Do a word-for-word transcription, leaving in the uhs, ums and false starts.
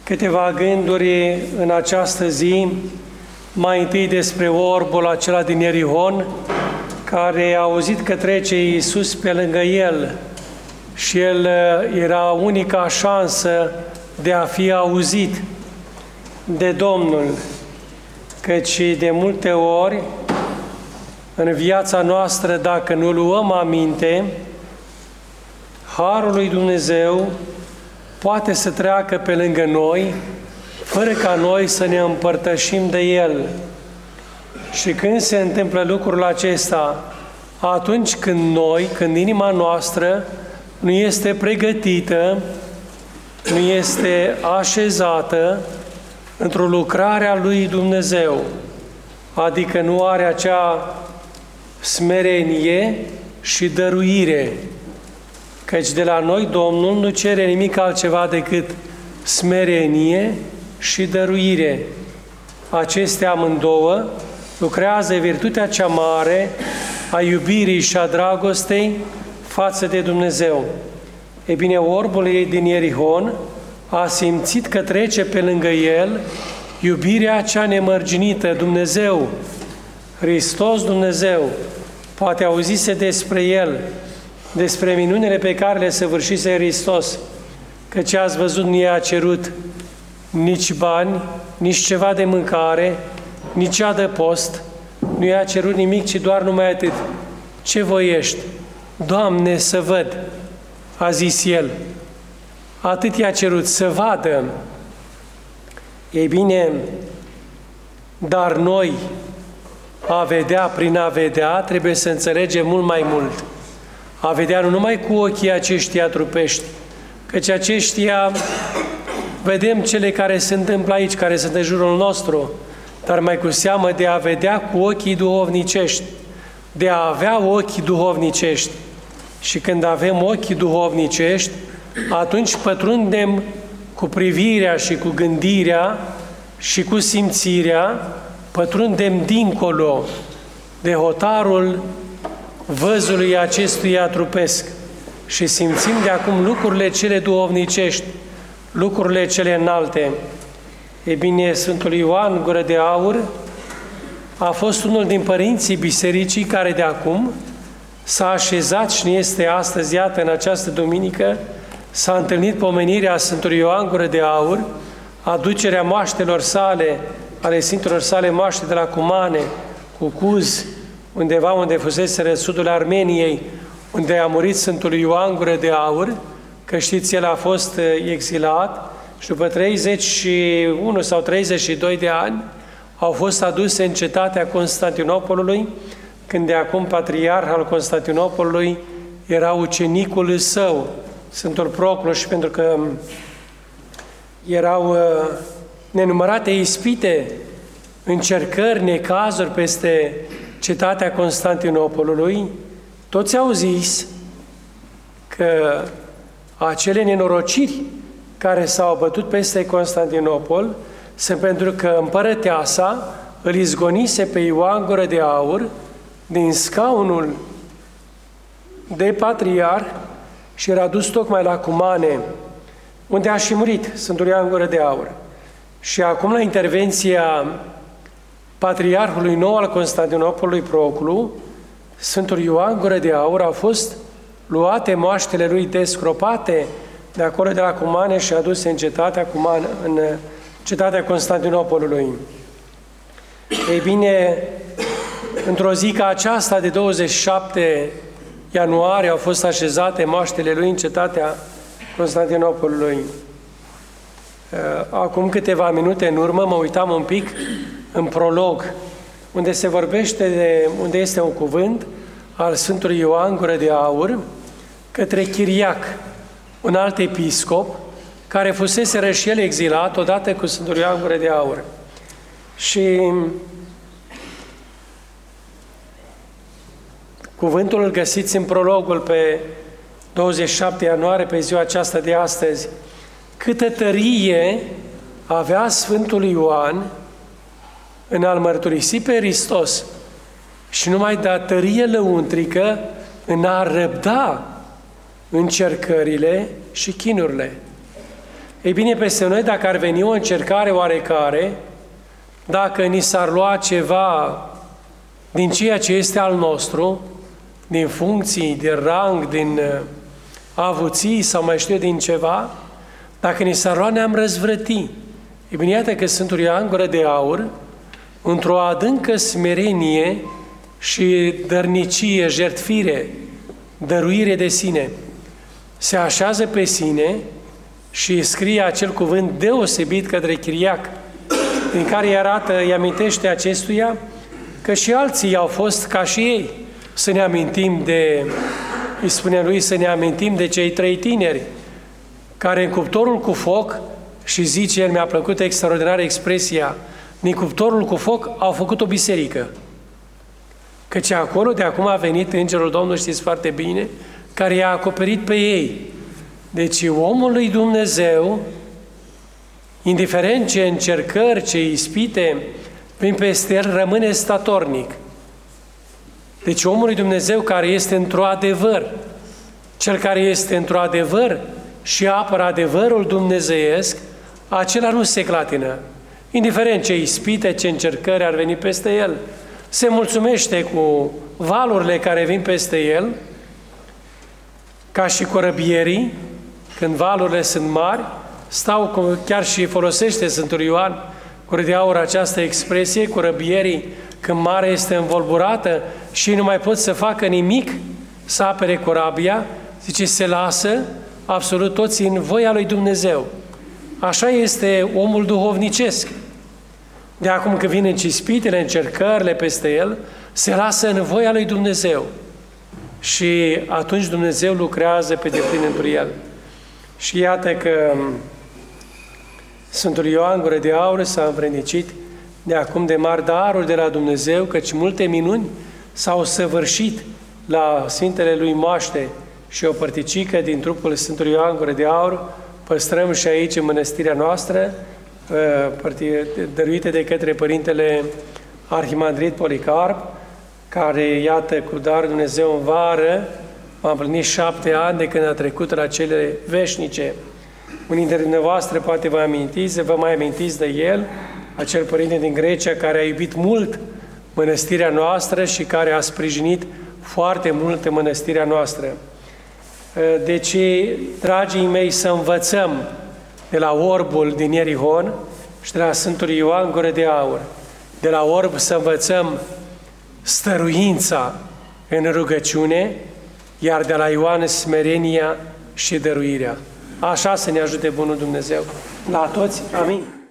Câteva gânduri în această zi, mai întâi despre orbul acela din Ierihon, care a auzit că trece Iisus pe lângă el și el era unica șansă de a fi auzit de Domnul, căci de multe ori în viața noastră, dacă nu luăm aminte, Harul lui Dumnezeu poate să treacă pe lângă noi, fără ca noi să ne împărtășim de El. Și când se întâmplă lucrul acesta, atunci când noi, când inima noastră nu este pregătită, nu este așezată într-o lucrare a lui Dumnezeu, adică nu are acea smerenie și dăruire, căci de la noi Domnul nu cere nimic altceva decât smerenie și dăruire. Acestea amândouă lucrează virtutea cea mare a iubirii și a dragostei față de Dumnezeu. E bine, orbul din Ierihon a simțit că trece pe lângă el iubirea cea nemărginită, Dumnezeu, Hristos Dumnezeu. Poate auzise despre El, despre minunile pe care le săvârșise Hristos, căci ați văzut, nu i-a cerut nici bani, nici ceva de mâncare, nici adăpost, nu i-a cerut nimic, ci doar numai atât. Ce voiești? Doamne, să văd, a zis El. Atât i-a cerut, să vadă. Ei bine, dar noi, a vedea prin a vedea, trebuie să înțelegem mult mai mult. A vedea nu numai cu ochii aceștia trupești, căci aceștia vedem cele care se întâmplă aici, care sunt în jurul nostru, dar mai cu seamă de a vedea cu ochii duhovnicești, de a avea ochii duhovnicești. Și când avem ochii duhovnicești, atunci pătrundem cu privirea și cu gândirea și cu simțirea, pătrundem dincolo de hotarul văzului acestuia trupesc și simțim de acum lucrurile cele duhovnicești, lucrurile cele înalte. E bine, Sfântul Ioan Gură de Aur a fost unul din părinții bisericii care de acum s-a așezat și ne este astăzi, iată, în această duminică, s-a întâlnit pomenirea Sfântului Ioan Gură de Aur, aducerea moaștelor sale, ale Sfintelor sale moaște de la Cumane, cu Cuz, undeva unde fusese sudul Armeniei, unde a murit Sfântul Ioan Gură de Aur, că știți, el a fost exilat și după treizeci și unu sau treizeci și doi de ani au fost aduse în cetatea Constantinopolului, când de acum patriarh al Constantinopolului era ucenicul său, Sfântul Proclu, și pentru că erau nenumărate ispite, încercări, necazuri peste cetatea Constantinopolului, toți au zis că acele nenorociri care s-au bătut peste Constantinopol sunt pentru că împărăteasa îl izgonise pe Ioan Gură de Aur din scaunul de patriarh și era dus tocmai la Cumane, unde a și murit Sfântul Ioan Gură de Aur. Și acum, la intervenția patriarhului nou al Constantinopolului, Proclu, Sfântul Ioan Gură de Aur, au fost luate moaștele lui descropate de acolo de la Cumane și aduse în cetatea, Cumane, în cetatea Constantinopolului. Ei bine, într-o zi ca aceasta de douăzeci și șapte ianuarie au fost așezate moaștele lui în cetatea Constantinopolului. Acum câteva minute în urmă mă uitam un pic în prolog, unde se vorbește de, unde este un cuvânt al Sfântului Ioan Gură de Aur către Chiriac, un alt episcop, care fusese și el exilat odată cu Sfântul Ioan Gură de Aur. Și cuvântul îl găsiți în prologul pe douăzeci și șapte ianuarie, pe ziua aceasta de astăzi. Câtă tărie avea Sfântul Ioan în a-L mărturisi pe Hristos și numai de tărie lăuntrică în a răbda încercările și chinurile. Ei bine, peste noi, dacă ar veni o încercare oarecare, dacă ni s-ar lua ceva din ceea ce este al nostru, din funcții, din rang, din avuții sau mai știu din ceva, dacă ni s-ar lua, ne-am răzvrăti. E bine, iată că Sfântul Ioan Gură de Aur, într-o adâncă smerenie și dărnicie, jertfire, dăruire de sine, se așează pe sine și scrie acel cuvânt deosebit către chiriac, din care îi arată, îi amintește acestuia că și alții au fost ca și ei. Să ne amintim de, îi spune lui, să ne amintim de cei trei tineri, care în cuptorul cu foc, și zice el, mi-a plăcut extraordinară expresia, din cuptorul cu foc au făcut o biserică. Căci acolo de acum a venit Îngerul Domnului, știți foarte bine, care i-a acoperit pe ei. Deci omul lui Dumnezeu, indiferent ce încercări, ce ispite vin peste el, rămâne statornic. Deci omul lui Dumnezeu care este într-o adevăr, cel care este într-o adevăr și apără adevărul dumnezeiesc, acela nu se clatină. Indiferent ce ispite, ce încercări ar veni peste el, se mulțumește cu valurile care vin peste el, ca și corăbierii, când valurile sunt mari, stau, cum chiar și folosește Sfântul Ioan Gură de Aur această expresie, corăbierii, când marea este învolburată și nu mai pot să facă nimic să apere corabia, zice, se lasă absolut toți în voia lui Dumnezeu. Așa este omul duhovnicesc. De acum când vin ispitele, încercările peste el, se lasă în voia lui Dumnezeu. Și atunci Dumnezeu lucrează pe deplin întru el. Și iată că Sfântul Ioan Gură de Aur s-a învrednicit de acum de mari daruri de la Dumnezeu, căci multe minuni s-au săvârșit la Sfintele lui moaște și o părticică din trupul Sfântului Ioan Gură de Aur păstrăm și aici în mănăstirea noastră, dăruite de către Părintele Arhimandrit Policarp, care, iată, cu dar Dumnezeu în vară, a împlinit șapte ani de când a trecut la cele veșnice. Unii dintre dumneavoastră poate vă amintiți, vă mai amintiți de el, acel părinte din Grecia care a iubit mult mănăstirea noastră și care a sprijinit foarte mult mănăstirea noastră. Deci, dragii mei, să învățăm de la orbul din Ierihon și de la Sfântul Ioan Gură de Aur. De la orb să învățăm stăruința în rugăciune, iar de la Ioan smerenia și dăruirea. Așa să ne ajute bunul Dumnezeu. La toți, amin.